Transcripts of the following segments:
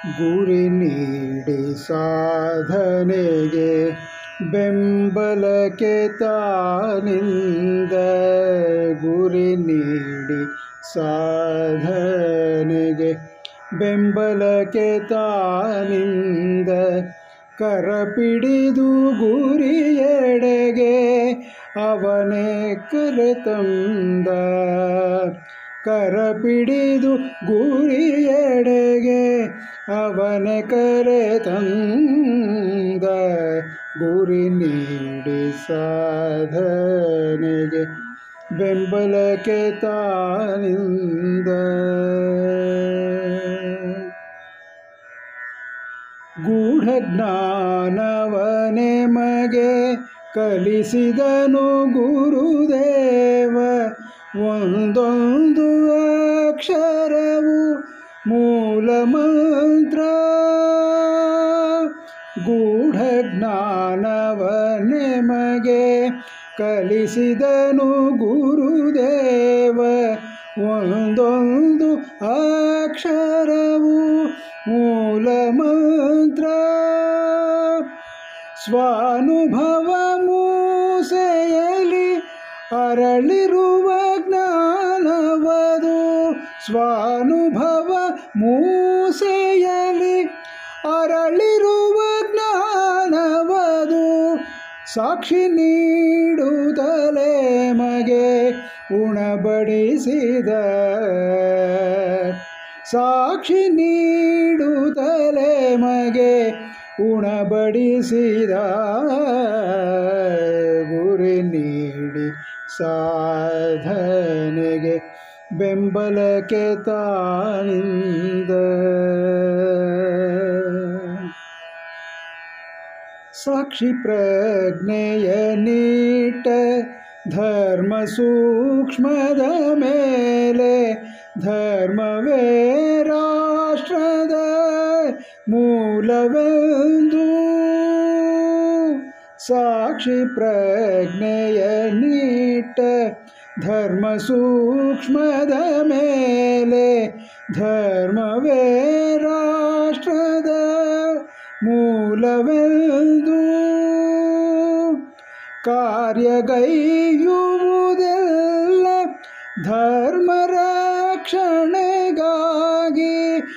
ಗುರಿ ನೀಡಿ ಸಾಧನೆಗೆ ಬೆಂಬಲಕ್ಕೆ ತಾನಿಂದ ಗುರಿ ನೀಡಿ ಸಾಧನೆಗೆ ಬೆಂಬಲಕ್ಕೆ ತಾನಿಂದ ಕರಪಿಡಿದು ಗುರಿಯೆಡೆಗೆ ಅವನೇ ಕರೆತಂದ ಕರಪಿಡಿದು ಗುರಿಯೆಡೆಗೆ ಅವನೇ ಕರೆತಂದ ಗುರಿ ನೀಡಿ ಸಾಧನೆಗೆ ಬೆಂಬಲಕ್ಕೆ ತಾನಿಂದ ಗೂಢ ಜ್ಞಾನವನೆ ಮಗೆ ಕಲಿಸಿದನು ಗುರುದೇವ ಒಂದೊಂದು ಅಕ್ಷರವು ಮೂಲ ಮಂತ್ರ ಗೂಢ ಜ್ಞಾನವನೆ ಮಗೆ ಕಲಿಸಿದನು ಗುರುದೇವ ಒಂದೊಂದು ಅಕ್ಷರವು ಮೂಲ ಮಂತ್ರ ಸ್ವಾನುಭವ ಮೂಸೆಯಲಿ ಅರಳಿರುವ ಜ್ಞಾನವದು ಸ್ವಾನುಭವ ಮೂಸೆಯಲಿ ಅರಳಿರುವ ಜ್ಞಾನವದು ಸಾಕ್ಷಿ ನೀಡುತ್ತಲೇ ಮಗೆ ಉಣಬಡಿಸಿದ ಸಾಕ್ಷಿ ನೀಡುತ್ತಲೇ ಮಗೆ ಉಣಬಡಿಸಿದ ಗುರಿ ನೀಡಿ ಸಾಧನೆಗೆ ಬೆಂಬಲಕ್ಕೆ ತಾನಿಂದ ಸಾಕ್ಷಿ ಪ್ರಜ್ಞೆಯ ನೀಟ ಧರ್ಮ ಸೂಕ್ಷ್ಮದ ಮೇಲೆ ಧರ್ಮವೇ ರಾಷ್ಟ್ರದ ಮೂಲವೆಂದು ಸಾಕ್ಷಿ ಪ್ರಜ್ಞೆಯ ನೀಟ ಧರ್ಮ ಸೂಕ್ಷ್ಮದ ಮೇಲೆ ಧರ್ಮವೇ ರಾಷ್ಟ್ರದ ಮೂಲವೆಂದು ಕಾರ್ಯಗೈಯುವುದೆಲ್ಲ ಧರ್ಮ ರಕ್ಷಣೆಗಾಗಿ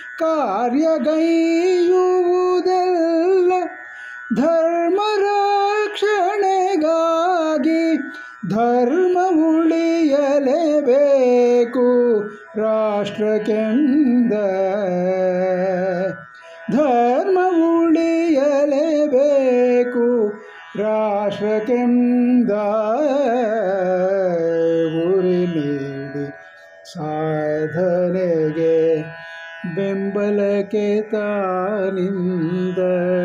ಕಾರ್ಯಗೈಯುವುದೆಲ್ಲ ಧರ್ಮ ರಕ್ಷಣೆಗಾಗಿ ಧರ್ಮ ಉಳಿಯಲೇಬೇಕು ರಾಷ್ಟ್ರಕ್ಕೆಂದ ಧರ್ಮ ಉಳಿಯಲೇಬೇಕು ರಾಷ್ಟ್ರಕ್ಕೆಂದ ಗುರಿ ನೀಡಿ ಸಾಧನೆಗೆ ಬೆಂಬಲಕ್ಕೆ ತಾನಿಂದ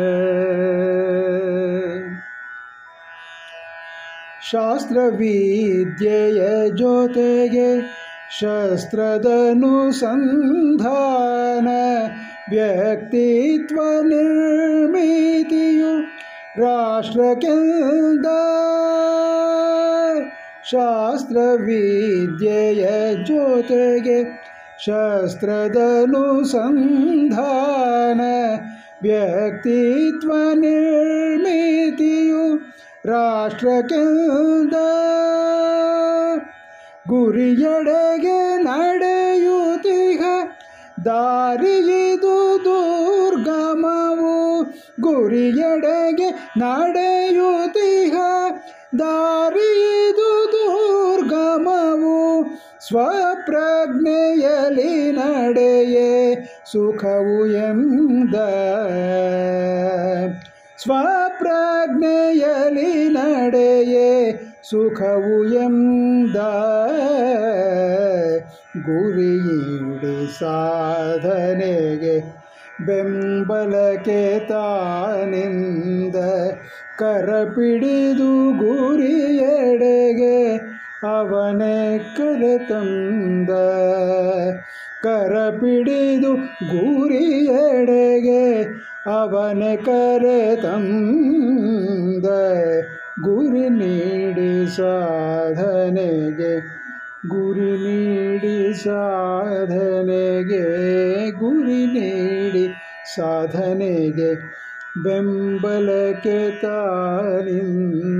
ಶಾಸ್ತ್ರವಿದ್ಯೆಯ ಜೊತೆಗೆ ಶಸ್ತ್ರದನುಸಂಧಾನ ವ್ಯಕ್ತಿತ್ವ ನಿರ್ಮಿತಿಯು ರಾಷ್ಟ್ರಕ್ಕೆಂದ ಶಾಸ್ತ್ರವಿದ್ಯೆಯ ಜೊತೆಗೆ ಶಸ್ತ್ರದನುಸಂಧಾನ ವ್ಯಕ್ತಿತ್ವ ನಿರ್ಮಿತಿಯು ರಾಷ್ಟ್ರಕ್ಕೆಂದ ಗುರಿಯೆಡೆಗೆ ನಡೆಯುತ್ತಿಹ ದಾರಿಯಿದು ದುರ್ಗಮವು ಗುರಿಯೆಡೆಗೆ ನಡೆಯುತ್ತಿಹ ದಾರಿಯಿದು ದುರ್ಗಮವು ಸ್ವಪ್ರಜ್ಞೆಯಲ್ಲಿ ನಡೆಯೇ ಸುಖವು ಎಂದ ಸ್ವಪ್ರಜ್ಞೆಯಲ್ಲಿ ನಡೆಯೇ ಸುಖವು ಎಂದ ಗುರಿಯಿಡಿ ಸಾಧನೆಗೆ ಬೆಂಬಲಕ್ಕೆ ತಾನಿಂದ ಕರಪಿಡಿದು ಗುರಿಯೆಡೆಗೆ ಅವನೇ ಕರೆತಂದ ಕರಪಿಡಿದು ಗುರಿಯೆಡೆಗೆ ಅವನೇ ಕರೆತಂದ ಗುರಿ ನೀಡಿ ಸಾಧನೆಗೆ ಗುರಿ ನೀಡಿ ಸಾಧನೆಗೆ ಗುರಿ ನೀಡಿ ಸಾಧನೆಗೆ ಬೆಂಬಲಕ್ಕೆ ತಾನಿಂದು